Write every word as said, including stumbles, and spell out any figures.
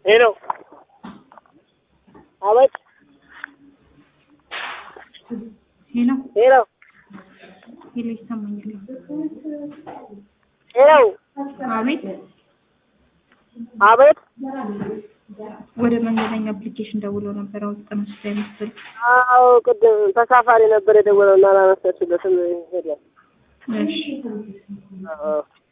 Hello. Awet. Hello. Hello. Hello, Samantha. Hello. Awet. Awet. ወደ መንገደኛ አፕሊኬሽን ደውሎ ነበር አውጥተን ስለምትል አዎ ቅድም ተሳፋሪ ነበር የደወለውና አላነሳችለትም ሄደ። እሺ አዎ